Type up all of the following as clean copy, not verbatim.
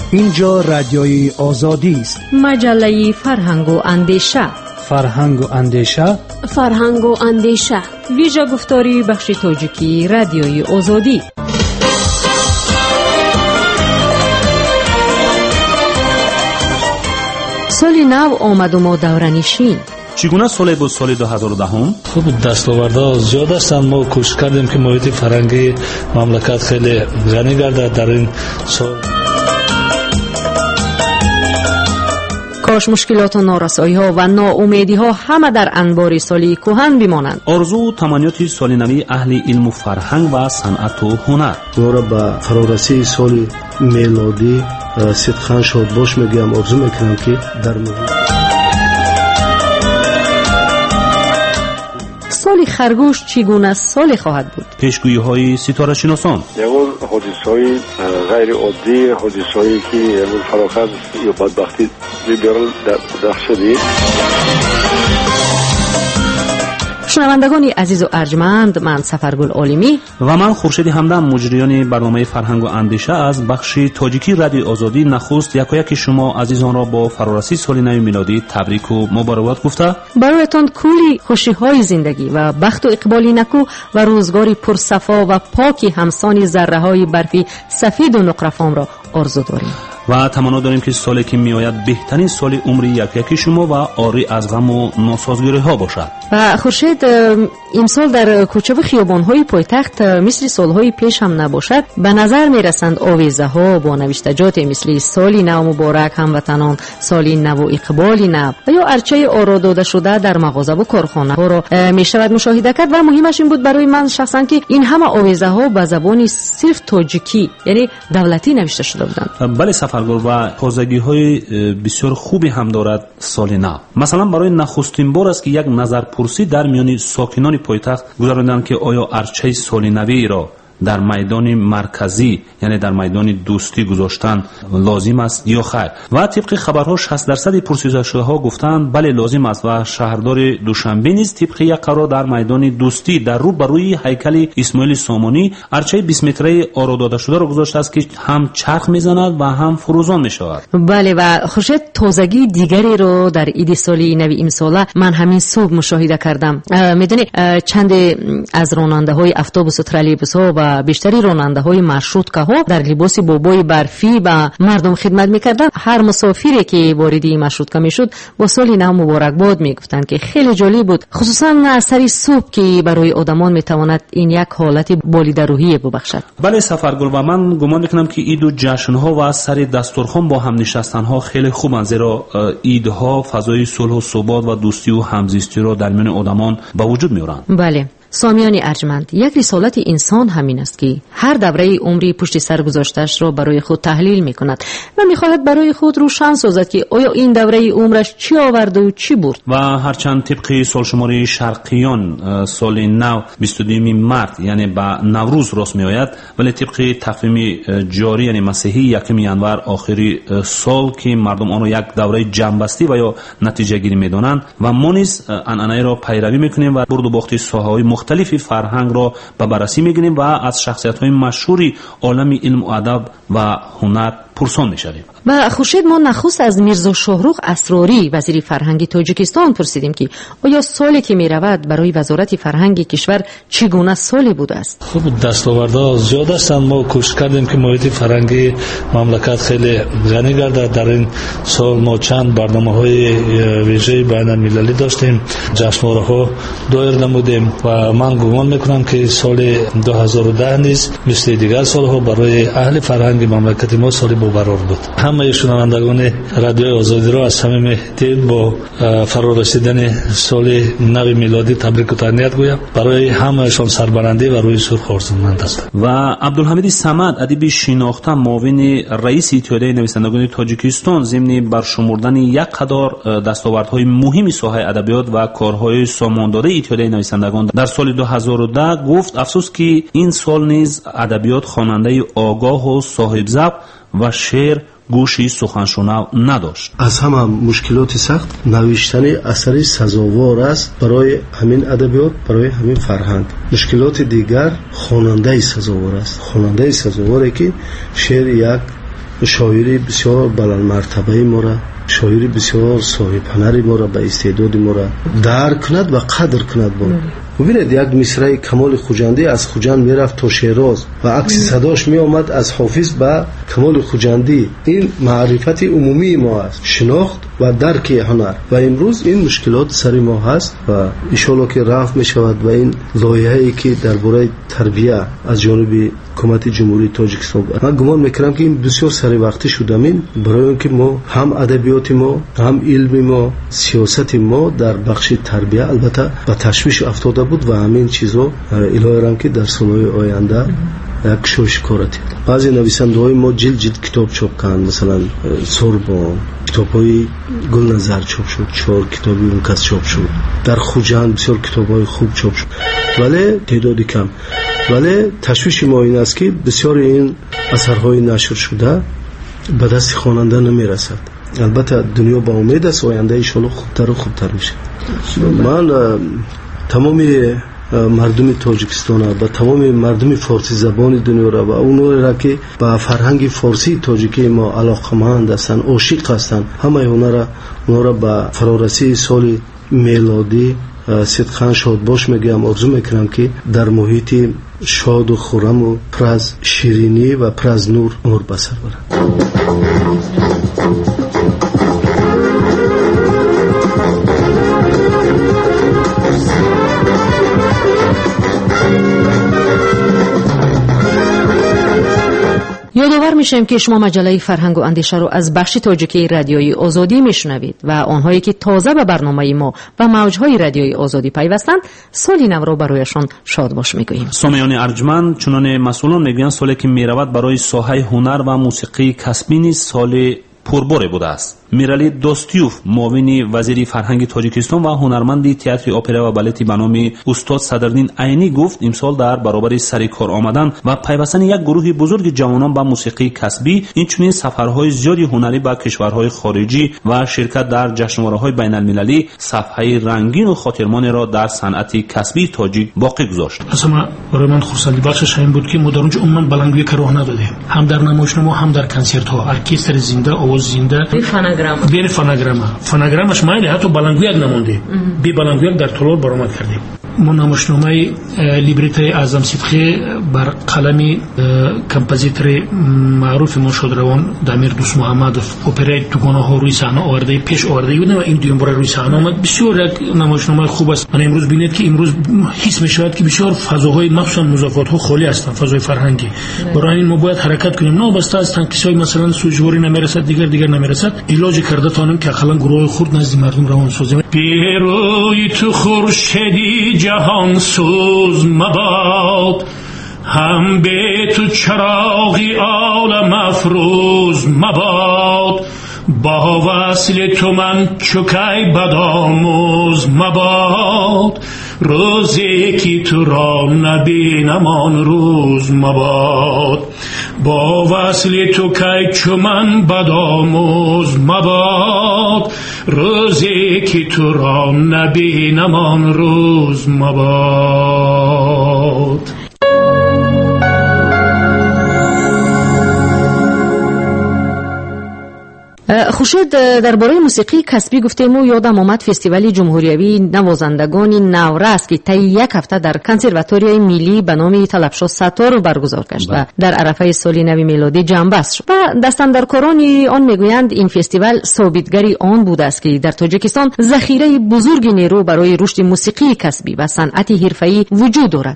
اینجا رادیوی آزادی است. مجله فرهنگ و اندیشه. فرهنگ و اندیشه. فرهنگ و اندیشه. ویژه گفتاری بخش تاجیکی رادیوی آزادی. سالی نو آمد و ما دورنشین. چگونه سال بود سال 2010؟ خوب دستاوردها زیاد هستند. ما کوشش کردیم که محیط فرهنگی مملکت خیلی غنی گردد در این سال. کاش مشکلات و نارسایی‌ها و ناامیدی‌ها همه در انبار سالی کهن بمانند. آرزو و تمنیات سال نوی اهل علم و فرهنگ و صنعت و هنر. ما را به فرارسی سال میلادی صدقاً شاد باش میگم. آرزو میکنم که در سال خرگوش چگونه سال خواهد بود؟ پیشگویی‌های ستاره شناسان. یمون حادثه‌های غیر عادی، حادثه‌ای که یمون فراخر یا بدبختی بیارن در شدید. شنوندگان عزیز و ارجمند، من سفرگل عالمی و من خورشید همدم، مجریان برنامه فرهنگ و اندیشه از بخش تاجیکی رادیو آزادی، نخست یکایک شما عزیزان را با فرارسی سال نو میلادی تبریک و مبارکباد گفته برایتان کلی خوشی‌های زندگی و بخت و اقبالی نکو و روزگاری پرصفا و پاکی همسان ذره‌های برفی سفید و نقره‌فام را آرزو داریم و تمنا داریم که سالی که میآید بهترین سال عمر یکی شما و آری از غم و ناسازگاری‌ها باشد. و خورشید امسال در کوچه و خیابان‌های پایتخت مثل سال‌های پیش هم نباشد. به نظر می‌رسند آویزه‌ها با نوشتجات مثل سالی نو مبارک هموطنان، سالی نو اقبالی نو و یا ارچه آرا داده شده در مغازه و کارخانه‌ها را می‌شود مشاهده کرد. و مهمش این بود برای من شخصاً که این همه آویزه‌ها به زبان صرف تاجیکی یعنی دولتی نوشته شده بودند. بله سفرگل، و تازگی‌های بسیار خوبی هم دارد سال نو. مثلا برای نخستین بار است که یک نظرپرسی در میان ساکنان پایتخت گذراندند که آیا ارچه سال نوی را در میدان مرکزی یعنی در میدان دوستی گذاشتن لازم است یا خیر. و طبق خبرها 60% پرسیده شده‌ها گفتند بله لازم است و شهردار دوشنبه نیز طبق یک قرار در میدان دوستی در روبروی هیکل اسماعیل سامانی ارچه 20 متری آرا داده شده را گذاشته است که هم چرخ میزند و هم فروزان میشود. بله و خورشید تازگی دیگری رو در عید سالی نو امسال من همین صبح مشاهده کردم. میدونی چند از راننده‌های اتوبوس و ترالیبوس‌ها و بیشتری راننده‌های مارشروتکاها در لباس بابای برفی و مردم خدمت می‌کردند. هر مسافری که وارد این مارشروتکا میشد با سال نو مبارکباد میگفتند که خیلی جالب بود، خصوصا سری صبح که برای آدمان میتواند این یک حالت بالیده روحی ببخشد. بله سفرگل، و من گمان میکنم که عید و جشن‌ها و سر دسترخوان با هم نشستن‌ها خیلی خوبند، زیرا عیدها فضای صلح و ثبات و دوستی و همزیستی را در میان آدمان به وجود میارند. بله سامیان ارجمند، یک رسالت انسان همین است که هر دوره عمری پشت سر گذاشته‌اش را برای خود تحلیل می‌کند و می‌خواهد برای خود روشن سازد که آیا این دوره عمرش چی آورد و چی برد. و هرچند طبق سالشماری شرقیان سال نو 22 مارس یعنی به نوروز راست می‌آید، ولی طبق تقویم جاری یعنی مسیحی 1 ینور آخری سال که مردم آن را یک دوره جنبستی و یا نتیجه گیری می‌دانند و ما نیز عنعنه را پیروی می‌کنیم و برد و باخت ساحه‌های مختلفی فرهنگ را به بررسی می‌گیریم و از شخصیت‌های مشهوری عالم علم و ادب و هنر پرسان می‌شویم. و خورشید ما نخست از میرزا شاهرخ اسراری وزیر فرهنگ تاجیکستان پرسیدیم که آیا سالی که می‌رود برای وزارت فرهنگ کشور چگونه سالی بوده است. خوب دستاوردها زیاد هستند. ما کوشش کردیم که محیط فرهنگی مملکت خیلی غنی گردد. در این سال ما چند برنامه‌های ویژه بین‌المللی داشتیم، جشنواره‌ها دایر نمودیم و من گمان می‌کنم که سال 2010 نیز مثل دیگر سال‌ها برای اهل فرهنگ مملکت ما سالی بابرار بود. همه شنوندگان رادیو آزادی را از صمیم دل با فرارسیدن سال نو میلادی تبریک و تهنیت گویم. برای همهشان سربلندی و روی سرخ آرزومند هستم. و عبدالحمید صمد ادیب شناخته معاون رئیس اتحادیه نویسندگان تاجیکستان ضمن برشمردن یک قطار دستاوردهای مهم ساحه ادبیات و کارهای ساماندار اتحادیه نویسندگان در سال 2010 گفت افسوس که این سال نیز ادبیات خواننده آگاه و صاحب ذوق و شعر گوشی سخنشنو نداشت. از همه مشکلات سخت نوشتن اثری سزاوار است برای همین ادبیات، برای همین فرهنگ. مشکلات دیگر خواننده سزاوار است. خواننده سزاواری که شعر یک شاعری بسیار بلند مرتبه ما را، شاعری بسیار صاحب هنری ما را، به استعداد ما را درک کند و قدر کند. ببینید یک مصرع کمال خوجندی از خوجند میرفت تا شیراز و عکس صداش می آمد از حافظ به کمال خوجندی. این معرفت عمومی ما است، شناخت و درک هنر. و امروز این مشکلات سر ما هست و ان شاء الله که رفع می شود و این لایحه‌ای که درباره تربیت از جانب حکومت جمهوری تاجیکستان، من گمان میکنم که این بسیار سر وقتی شده، برای اینکه ما هم ادبیات ما، هم علم ما، سیاست ما در بخش تربیت البته به تشویش افتاده بود و همین چیزا الهی رحم که در سالهای آینده یک شوش کارتی. بعضی نویسنده‌های ما جلد کتاب چاپ کردند، مثلا سوربان کتاب‌های گلنظر چاپ شد، 4 کتابی اون کس چاپ شد، در خوجند بسیار کتاب‌های خوب چاپ شد، ولی تعدادی کم. ولی تشویش ما این است که بسیار این اثرهای نشر شده به دست خواننده نمیرسد. البته دنیا با امید است آینده ان شاء الله خوبتر و خوبتر میشه. من تمام مردم تاجیکستان و تمام مردم فارسی زبان دنیا را و اونها را که با فرهنگ فارسی تاجیکی ما علاقمند هستند، عاشق هستند، همه اونها را با فرارسی سال میلادی صدقاً شاد باش میگم، آرزو میکنم که در محیط شاد و خرم و پر از شیرینی و پر از نور عمر بسر برند. یادآور میشیم که شما مجله فرهنگ و اندیشه رو از بخش تاجیکی رادیوی آزادی میشنوید و آنهایی که تازه به برنامه ما و موجهای رادیوی آزادی پیوستند سالی نو را برایشان شاد باش میگوییم. سامیان ارجمند، چنان مسئولان میگویند سالی که میرود برای ساحه هنر و موسیقی کسبی نیز سال پرباره بوده است. میرالی دوستیوف، معاون وزیر فرهنگ تاجیکستان و هنرمند تئاتر اپرا و بالت به نام استاد صدرالدین عینی گفت امسال در برابر سر کار آمدن و پیوستن یک گروه بزرگ جوانان به موسیقی کسبی، اینچنین سفرهای زیادی هنری به کشورهای خارجی و شرکت در جشنواره‌های بین‌المللی صفحه رنگین و خاطرمان را در صنعت کسبی تاجیک باقی گذاشت. اصلا برای من خرسندی بخشش این بود که ما در اونجا عموما بلنگوی کار ندادیم، هم در نمایشنامه هم در کنسرت‌ها، ارکستر زنده، آواز زنده، بین فناگرامش مایل حتی بلنگویک نمونده، بی بلنگویک در طلال برآمد کردیم. ما نمایشنامه لیبرتای اعظم صدقی بر قلم کمپوزیتور معروف مرشد روان دامیر دوست محمدوف اپرای دوگانه ها روی صحنه آورده، پیش آورده بود و این دوم بار روی صحنه آمد. بسیار یک نمایشنامه خوب است. من امروز بینید که امروز حس میشود که بسیار فضاهای مخصوصا مضافات ها خالی هستند، فضای فرهنگی. برای این ما باید حرکت کنیم، نه بس از تنقیصای مثلا سوژواری نمیرسد، دیگر نمیرسد، علاج کرده تانیم که اقلا گروه خرد نزد مردم روان سازیم. بیروی تو خورشیدی جهان سوز مباد، هم به تو چراغی عالم افروز مباد، با وصل تو من چوکی بدآموز مباد، روزی که تو را نبینم آن روز مباد، با وصل تو کی چو من بدآموز مباد، روزی که تو را نبینم آن روز مباد. خورشید، درباره موسیقی کسبی گفتیم و یادم آمد فستیوال جمهوریوی نوازندگان نورس که طی یک هفته در کنسرواتوریای ملی به نام طلبشاه ستار برگزار گشت و در عرفه سال نو میلادی جنبست شد. و دستاندرکاران آن میگویند این فستیوال ثابتگری آن بوده است که در تاجیکستان ذخیره بزرگ نیرو برای رشد موسیقی کسبی و صنعت حرفه‌ای وجود دارد.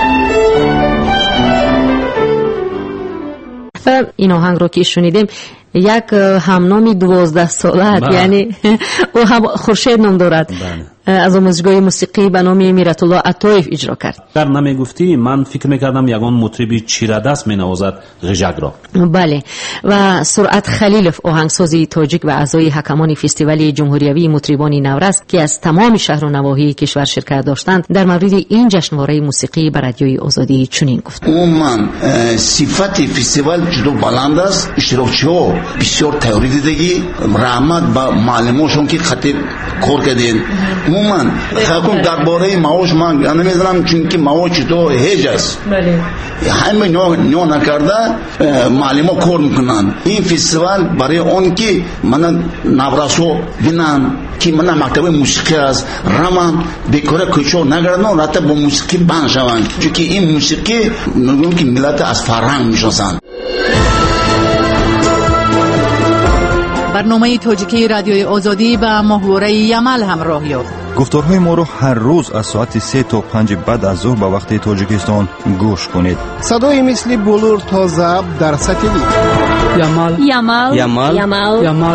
این آهنگ رو که شنیدیم یک همنامی 12 ساله، یعنی او هم خورشید نام دارد. از آموزشگاه موسیقی به نام میرت الله عطایف اجرا کرد. در نمیگفتی من فکر میکردم یگان مطربی چیره‌دست مینوازد غژک را. بله. و سرعت خلیلوف آهنگسازی تاجیک و اعضای حکمان فستیوال جمهوریوی مطربان نورست که از تمام شهر و نواحی کشور شرکت داشتند در مورد این جشنواره موسیقی بر رادیوی آزادی چنین گفت: عموما صفت فستیوال جدا بلند است، اشتراکچی‌ها بسیار تئوری دیدگی، رحمت با معلماشون که خطیب کار کردن. عموما حکم درباره معاش من نمی‌دونم چون که معاش تو هیچ است. بله. همه نو نکرده معلما کار میکنن. این فستیوال برای اون که من نوراسو بینن که من مکتب موسیقی است، رمان بکره کوچو نگردن رات با موسیقی بند شوند، چون که این موسیقی میگن که ملت از فرهنگ میشناسن. برنامه تاجیکی رادیوی آزادی به محوره یمل همراه یافت. گفتارهای ما رو هر روز از ساعت 3 تا 5 بعد از ظهر به وقت تاجیکستان گوش کنید. صدای مثل بلور تا ضبط در ساتلیت. یمل.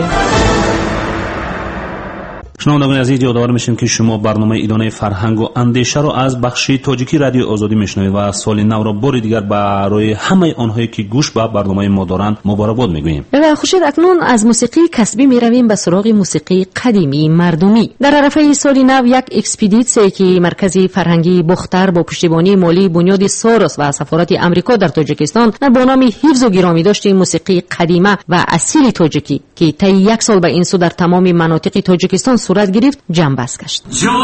شنوندگان عزیز، یادآور میشیم که شما برنامه ادانه فرهنگ و اندیشه را از بخش تاجیکی رادیو آزادی میشنوید و سال نو را بار دیگر برای همه آنهایی که گوش به برنامه ما دارند مبارکباد میگوییم. و خورشید اکنون از موسیقی کسبی میرویم به سراغ موسیقی قدیمی مردمی. در عرفه سال نو یک اکسپدیسیون که مرکزی فرهنگی بختر با پشتیبانی مالی بنیاد سوروس و سفارت امریکا در تاجیکستان با نام حفظ و گرامی داشته موسیقی قدیمه و اصیل تاجیکی که طی یک سال به این سو در تمام مناطق تاجیکستان صورت گرفت جنبش گشت.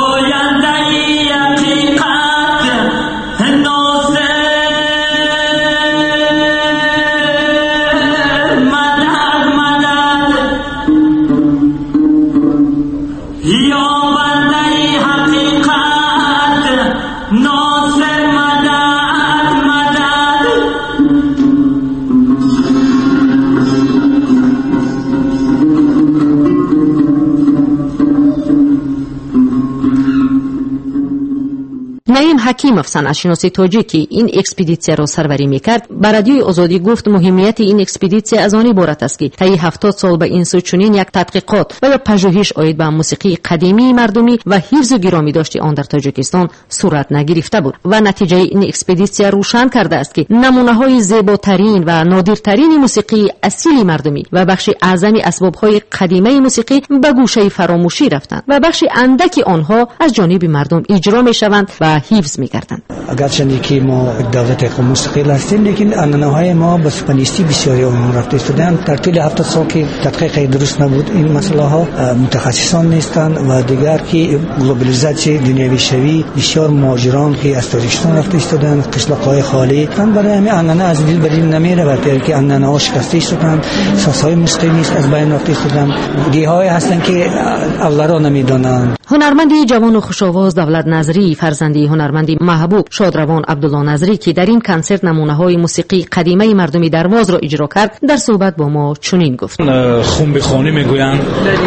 نعیم حکیموف صنعتشناس تاجیکی این اکسپدیسیون را سروری میکرد بر رادیوی آزادی گفت مهمیت این اکسپدیسیون از آن عبارت است که طی 70 سال به این سو چنین یک تحقیقات و یا پژوهش عاید به موسیقی قدیمی مردمی و حفظ و گرامی داشته آن در تاجیکستان صورت نگرفته بود و نتیجه این اکسپدیسیون روشن کرده است که نمونه‌های زیباترین و نادرترین موسیقی اصیل مردمی و بخش اعظمی اسباب‌های قدیمی موسیقی به گوشه فراموشی رفتند و بخش اندکی آنها از جانب مردم اجرا می‌شوند و حفظ می‌کردند. اگرچه که ما دولت موسیقی هستیم لیکن عنعنه‌های ما به سپانیستی بسیاری اون رفته استودند. در طول 70 سال که تحقیق درست نبود این مسئله ها متخصصان نیستند و دیگر که گلوبالیزاسیون دنیوی شوی بسیار مهاجران که از تاجیکستان رفته استودند قشلاق‌های خالی تن برای همین عنعنه از دل برین نمیره و در که عنعنه‌ها شکسته شدند سازهای موسیقی نیست از بین رفته استودند دیهای هستن که الله را نمیدونند. هنرمندی جوان و خوش‌آواز دولت نظری فرزندی هنرمندی محبوب شادروان عبدالله نظری که در این کنسرت نمونه‌های موسیقی قدیمی مردمی درواز را اجرا کرد در صحبت با ما چنین گفت: خنبی خانی میگویند،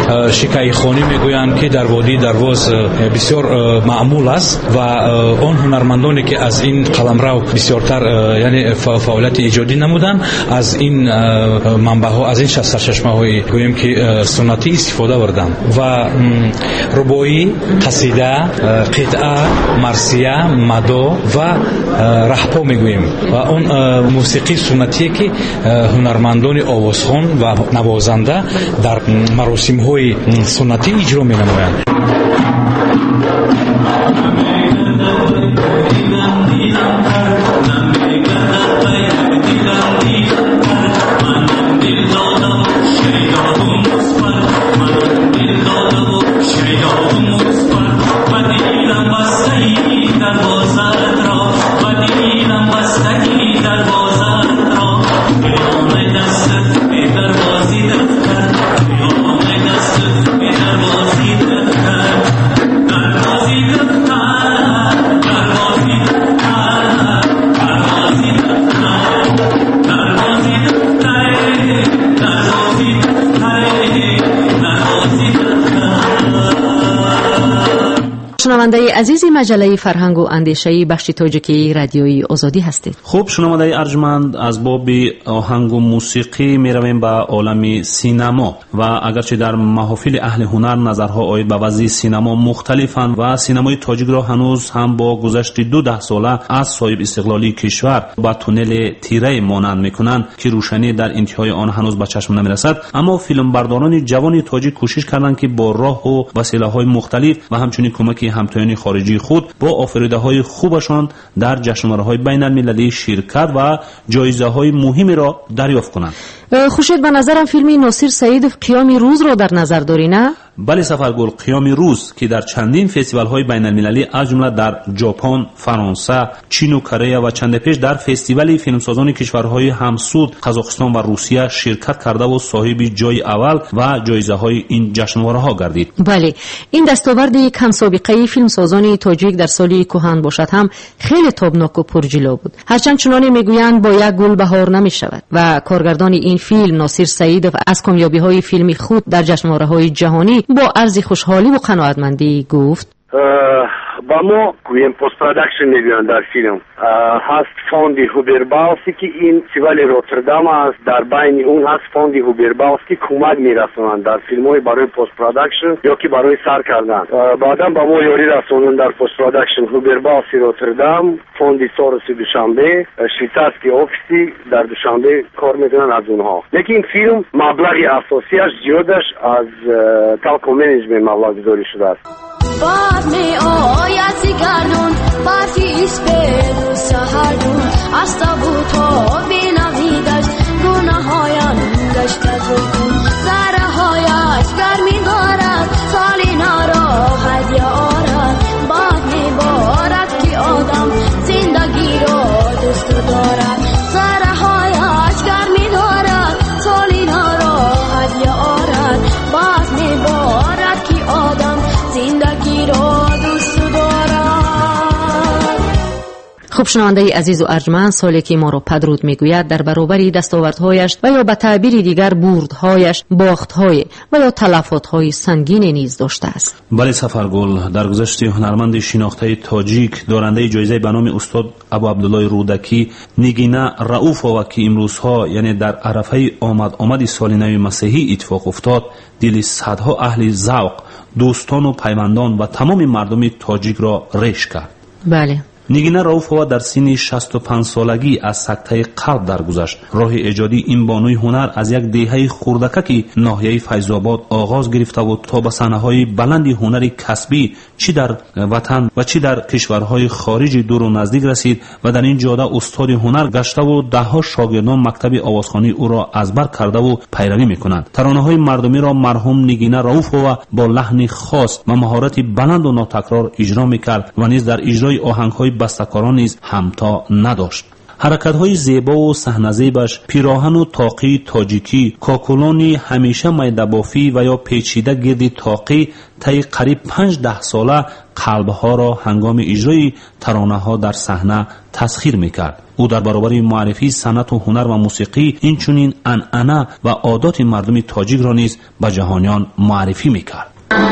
شکای خانی میگویند که در وادی درواز بسیار معمول است و آن هنرمندانی که از این قلمرو بسیارتر یعنی فعالیت ایجادی نمودند از این منبع‌ها از این سرچشمه‌های گوییم که سنتی استفاده بردند و ربایی، قصیده، قطعه، مرثیه، مدو و رحپا میگوییم و اون موسیقی سنتی که هنرمندان آوازخوان و نوازنده در مراسم‌های سنتی اجرا می‌نمایند. عزیز مجله فرهنگ و اندیشه بخش تاجیکی رادیوی آزادی هستید. خوب شنونده ارجمند، از باب آهنگ و موسیقی می رویم به عالم سینما و اگرچه در محافل اهل هنر نظرها آید به وضع سینما مختلفند و سینمای تاجیک را هنوز هم با گذشت 12 ساله از صاحب استقلالی کشور با تونل تیره مانند میکنند که روشنی در انتهای آن هنوز به چشم نمیرسد، اما فیلمبرداران جوان تاجیک کوشش کردند که با راه و وسیله‌های مختلف و همچنین کمک همتایان خارجی خود با آفریده‌های خوبشان در جشنواره‌های بین‌المللی شرکت و جایزه‌های مهمی را دریافت کنند. خوشید به نظرم فیلم ناصر سعیدов قیام روز را در نظر داری نه؟ بله سفرگل، قیام روز که در چندین فستیوال‌های بین‌المللی از جمله در ژاپن، فرانسه، چین و کره و چند پیش در فستیوال فیلمسازان کشورهای همسود قزاقستان و روسیه شرکت کرده و صاحب جای اول و جایزه‌های این جشنواره‌ها گردید. بله، این دستاورد کم سابقه فیلمسازان تاجیک در سال کهن باشد هم خیلی تابناک و پرجلو بود. هرچند چنانه میگویند با یک گل بهار نمی‌شود و کارگردان این فیلم ناصر سعیدов از کامیابی‌های فیلمی خود در جشنواره‌های جهانی با عرض خوشحالی و قناعتمندی گفت: با ما گویم پست پروداکشن میگویند در فیلم هست فوند هوبربالسی که این فستیوال روتردام است، در بین اون هست فوند هوبربالس که کمک میرسونند در فیلم‌های برای پست پروداکشن یا که برای سر کردن. بعداً با ما یاری رسوندن در پست پروداکشن هوبربالس روتردام، فوند سورس دوشنبه، شویتسکی اوفیسی در دوشنبه کار میکنن از اونها. لیکن این فیلم مبلغ اساسیش زیادش از تالکو منیجمنت مبلغ گذاری شده است. باد می آید زیگردون برفی اسپید و سهردون از تابوت ها بینویدش گناه هایم گشته زدون سره هایش گرمی دارد سالی ناراحت یا آرد باد می بارد که آدم زندگی را دوست دارد سره هایش گرمی دارد سالی ناراحت یا آرد باد می بارد که آدم زندگی را دوست دارم. خب شنونده عزیز و ارجمند، سالی که ما را پدرود میگوید در برابر دستاوردهایش و یا به تعبیر دیگر بردهایش باختهای و یا تلفاتهای سنگین نیز داشته است. بله سفرگل، در گذشت هنرمند شناخته تاجیک دارنده جایزه به نام استاد ابو عبدالله رودکی نیگینا رؤوفова که امروزها یعنی در عرفه آمد سال نو مسیحی اتفاق افتاد، دل صدها اهل ذوق، دوستان و پیوندان و تمام مردم تاجیک را ریش کرد. بله. نیگینا رؤوفova در سن 65 سالگی از سکته قلب درگذشت. راه ایجادی این بانوی هنر از یک دهه خردکک ناحیه فیض‌آباد آغاز گرفته و تا به صحنه‌های بلند هنر کسبی چی در وطن و چی در کشورهای خارج دور و نزدیک رسید و در این جاده استاد هنر گشته و ده‌ها شاگردان مکتب آوازخوانی او را ازبر کرده و پیروی می‌کنند. ترانه‌های مردمی را مرحوم نیگینا رؤوفova با لحن خاص و مهارت بلند و ناتکرار اجرا می‌کرد و نیز در اجرای آهنگ‌های بسته‌کاران نیز همتا نداشت. حرکت‌های زیبا و صحنه‌زیبش، پیراهن و تاقی تاجیکی، کاکولانی همیشه میده‌بافی و یا پیچیده گرد تاقی طی قریب 5-10 ساله قلب‌ها را هنگام اجرای ترانه‌ها در صحنه تسخیر می‌کرد. او در برابر معرفی صنعت و هنر و موسیقی اینچنین عنعنه و عادات مردم تاجیک را نیز به جهانیان معرفی می‌کرد.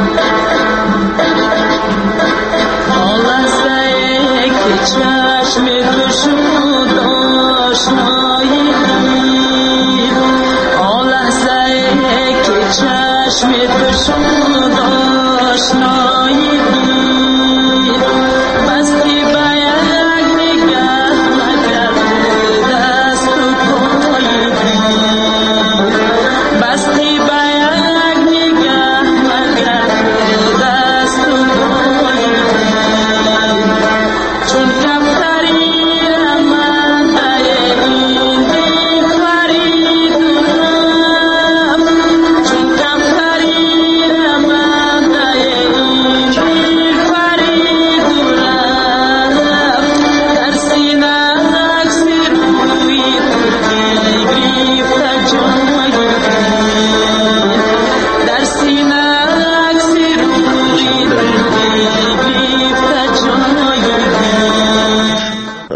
چشم گشود آشنایی دید آن لحظه که چشم گشود آشنایی دید بستی به یک نگاه نکرد دست و پای دید بستی به یک نگاه نکرد دست و پای دید چون کفتری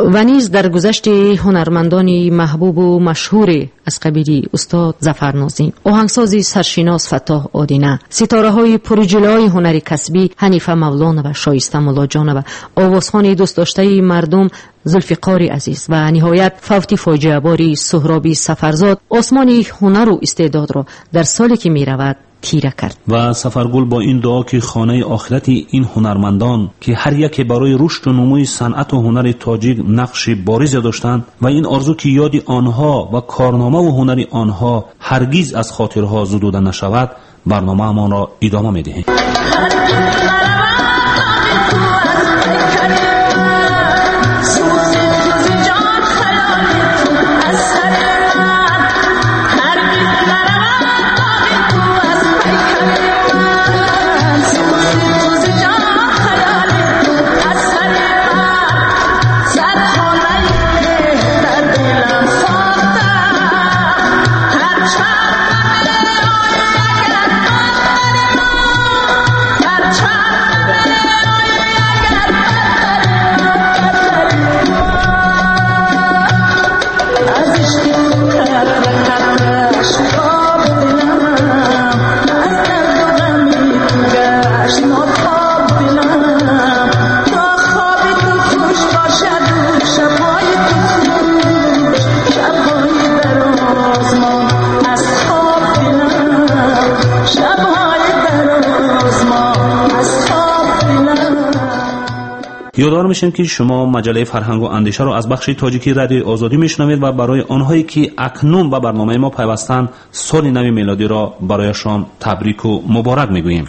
و نیز در گذشت هنرمندان محبوب و مشهور از قبیل استاد ظفرنازی، آهنگساز سرشناس فتاح آدینه، ستاره‌های پرجلوه هنر کسبی حنیفه مولانا و شایسته مولاجان و آوازخوان دوست داشته مردم ذوالفقار عزیز و نهایت فوت فاجعه باری سهرابی سفرزاد آسمان هنر و استعداد را در سالی که می‌رود تیره کرد. و سفرگل با این دعا که خانه آخرت این هنرمندان که هر یک برای رشد و نموی صنعت و هنر تاجیک نقش بارز داشتند و این آرزو که یاد آنها و کارنامه و هنر آنها هرگز از خاطرها زدوده نشود، برنامه ما را ادامه می‌دهیم. یادآور میشیم که شما مجله فرهنگ و اندیشه را از بخش تاجیکی رادیو آزادی میشنوید و برای آنهایی که اکنون به برنامه ما پیوستند سال نو میلادی را برایشان تبریک و مبارک میگوییم.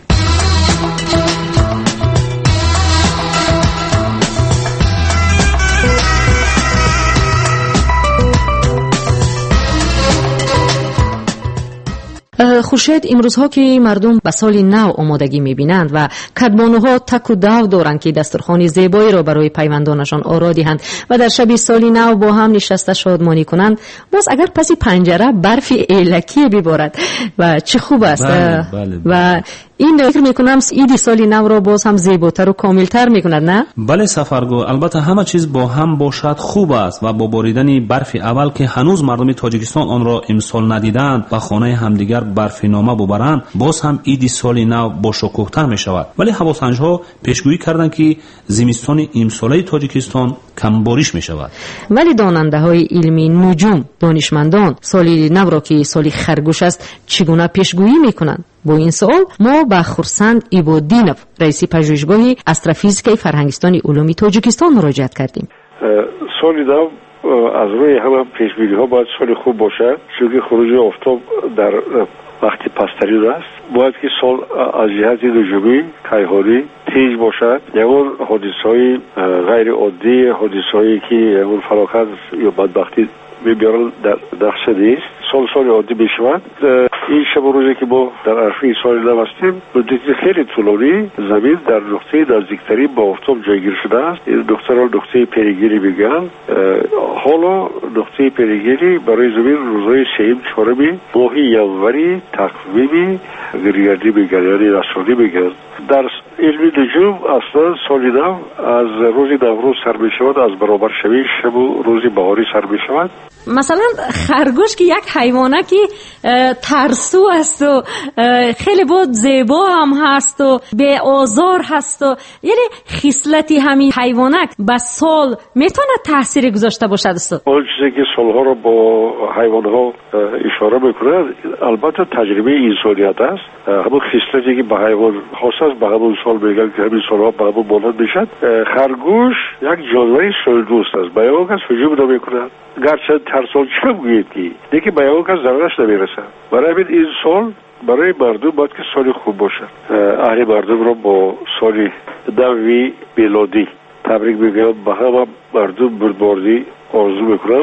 خورشید امروزها که مردم به سال نو آمادگی می‌بینند و کدبانوها تک و دو دارند که دسترخوان زیبایی را برای پیوندانشان آرا دهند و در شب سال نو با هم نشسته شادمانی کنند، باز اگر پس پنجره برف ایلکی ببارد و چه خوب است. بله. و این فکر میکنم ایدی سال نو را باز هم زیباتر و کاملتر میکند، نه؟ بله سفرگو، البته همه چیز با هم باشد خوب است و با باریدن برف اول که هنوز مردم تاجیکستان آن را امسال ندیدند و خانه همدیگر برف نامه ببرند، باز هم ایدی سال نو با شکوه‌تر میشود. ولی هواسنج‌ها پیشگویی کردند که زمستان امساله تاجیکستان کم بارش میشود. ولی داننده‌های علمی، نجوم، دانشمندان سال نو را که سال خرگوش است چگونه پیشگویی میکنند؟ با این سوال ما به خورسند ایبادینوف، رئیس پژوهشگاه استروفیزیک فرهنگستان علومی تاجیکستان مراجعت کردیم. سال نو از روی همه پیشبینی‌ها باید سال خوب باشد، چون خروج آفتاب در وقتی پستری است. باید که سال از جهت نجومی کیهانی تیز باشد. یعنی حادثه‌های غیر عادی، حادثه‌هایی که یعنی فلاکت یا بدبختی می‌برند در دست نیست. سال عادی بشود. این شب و روزی که ما در عرفه سال نو هستیم، مدتی خیلی طولانی زمین در نقطه نزدیکتری با آفتاب جایگیر شده است. این نقطه را نقطه پیریگیری میگن. حالا نقطه پیریگیری برای زمین روزهای سه‌م، چهارم ماه ینوری تقویم گریگردی میگن، یعنی نصرانی میگن. در علم نجوم اصلا سال نو از روز نوروز سر میشود، از برابر شوی شب و روز بهاری سر میشود. مثلا خرگوش که یک حیوانه که ترسو است و خیلی بود زیبا هم هست و به آزار هست و یعنی خصلتی همین حیوانک به سال میتونه تاثیر گذاشته باشد است. اون چیزی که سالها رو با حیوانها اشاره میکنه البته تجربه انسانیت است. همون خصلتی که به حیوان خاص است به همون سال میگن که همین سالها به همون مانند میشد. خرگوش یک جانور سالدوست است، به یه کس هجوم نمیکنه، گرچه ترسان چه بگوید که دیگه به یه کس ضررش نمیرسه. برای همین این سال برای مردم باید که سال خوب باشه. اهل مردم را با سال نوی میلادی تبریک میگم، به همه مردم بردباردی آرزو میکنم.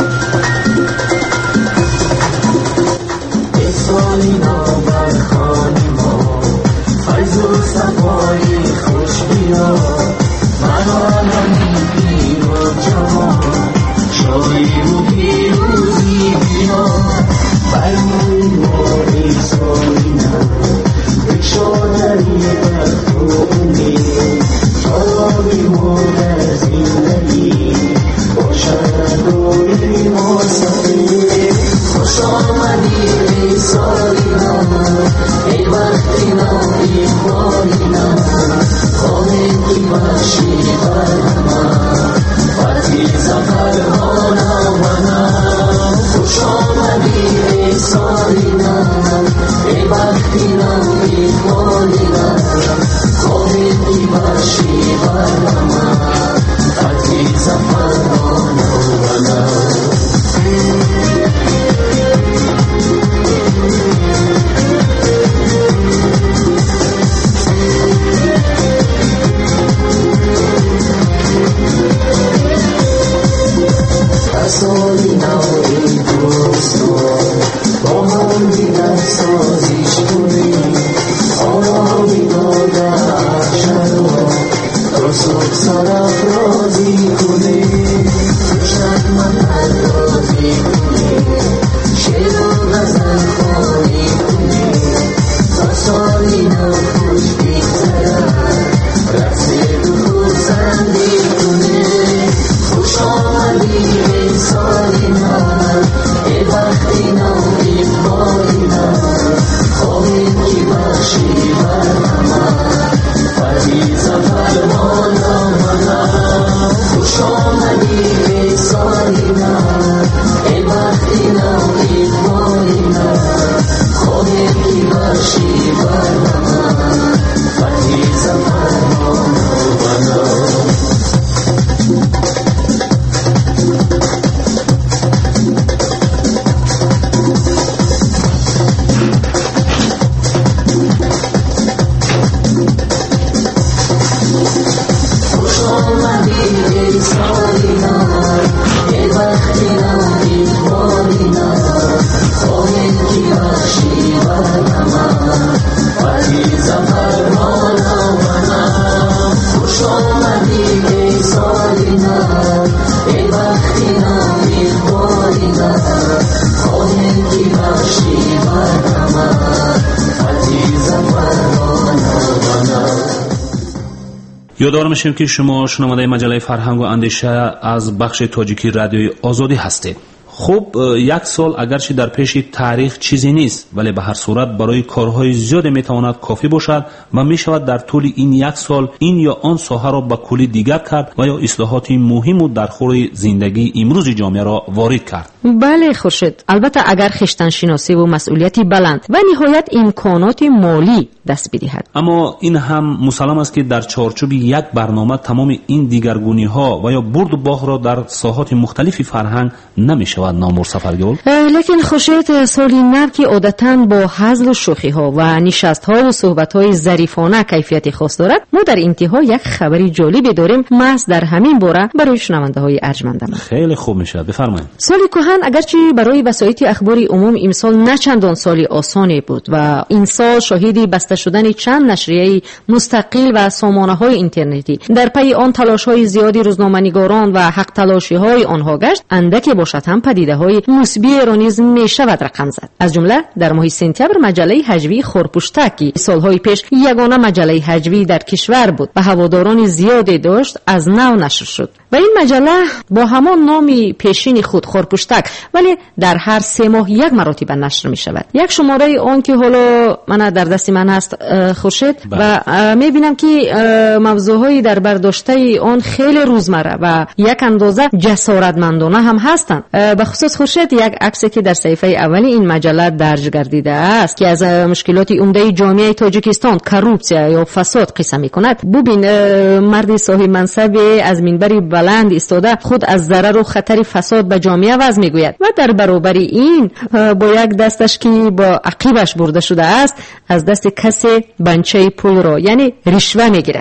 سالی نو بر خانی ما، فیض و صفایی خوش بیا، من آنمی بین و جوان، شادی و پیروزی بیا، برمون ماری سالی نو، بکشادنی بر تو امید، شادی و در زندگی، یادآور میشیم که شما شنونده مجله فرهنگ و اندیشه از بخش تاجیکی رادیوی آزادی هستید. خب یک سال اگرچه در پیش تاریخ چیزی نیست، ولی به هر صورت برای کارهای زیاد میتواند کافی باشد و میشود در طول این یک سال این یا آن ساحه را به کلی دیگر کرد و یا اصلاحات مهم و در خور زندگی امروز جامعه را وارد کرد. بله خورشید، البته اگر خیشتن شناسی و مسئولیتی بلند و نهایت امکانات مالی دست بدهد. اما این هم مسلم است که در چارچوب یک برنامه تمام این دیگرگونی ها و یا برد و باخت را در ساحات مختلفی فرهنگ نمیشود نامور سفرگل. لیکن خورشید، سالی نو که عادتاً با هزل و شوخی ها و نشست ها و صحبت های ظریفانه کیفیت خاص دارد، ما در انتها یک خبری جالب داریم محض در همین باره برای شنونده های ارجمندمان. خیلی خوب میشه، بفرمایید. سال کهن اگرچه برای وسایط اخباری عموم امسال نه چندان سالی آسانی بود و این سال شاهد بسته شدن چند نشریه مستقل و سامانه‌های اینترنتی در پی آن تلاش‌های زیادی روزنامه‌نگاران و حق تلاشی‌های آنها گشت، اندکی باشد هم پدیده‌های مثبی را نیز می‌شود رقم زد. از جمله در ماه سپتامبر مجله هجوی خورپوشتکی سال‌های پیش یگانه مجله هجوی در کشور بود و هواداران زیادی داشت، از نو نشر شد و این مجله با همان نام پیشین خود خورپوشتک ولی در هر 3 ماه یک مرتبه نشر می‌شود. یک شماره آن که حالا من در دست من هست خورشید و می‌بینم که موضوع‌های در برداشته آن خیلی روزمره و یک اندازه جسارتمندانه هم هستند. به خصوص خورشید، یک عکسی که در صفحه اول این مجله درج گردیده است که از مشکلات عمده جامعه تاجیکستان، کروپسیا یا فساد قصه می‌کند. ببین، مرد صاحب منصب از منبر بلند ایستاده خود از ضرر و خطر فساد به جامعه وعظ میگوید و در برابر این با یک دستش که با عقیبش برده شده است از دست کسی بنچه پول را یعنی رشوه میگیرد.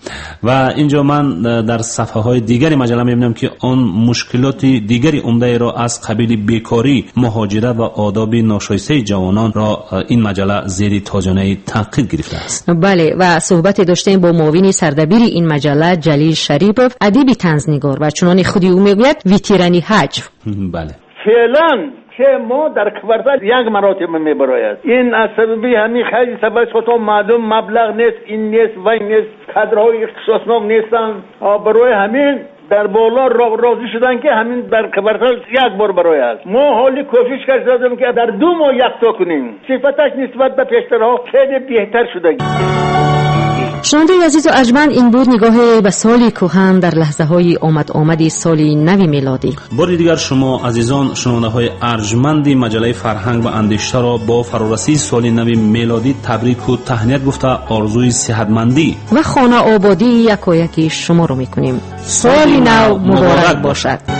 و اینجا من در صفحه های دیگری مجله میبینم که آن مشکلات دیگری عمده را از قبیل بیکاری، مهاجرت و آداب ناشایسته جوانان را این مجله زیر تاجانه تنقید گرفته است. بله، و صحبت داشتیم با معاون سردبیر این مجله جلیل شریپوف، ادیب طنزنگار و چنان خودی او میگوید ویترانی حجو. بله، فعلا که ما در کورتال یک مراتب میبراید، این از سبب همین خیلی سبب خودم معلوم مبلغ نیست، این نیست و این نیست، کادرهای اختصاصنامه نیستن، برای همین در بالا راضی شدن که همین در کورتال یک بار برای است. ما حالی کوشش کردیم که در 2 ماه یک تا کنیم، صفتش نسبت به پیشترها خیلی بهتر شده. شنونده عزیز و ارجمند، این بود نگاه به سال کهن در لحظه های آمدی سال نو میلادی. بار دیگر شما عزیزان شنونده های ارجمند مجله فرهنگ و اندیشه را با فرارسی سال نو میلادی تبریک و تهنیت گفته آرزوی صحتمندی و خانه آبادی یکایک شما رو میکنیم. سال نو مبارک باشد.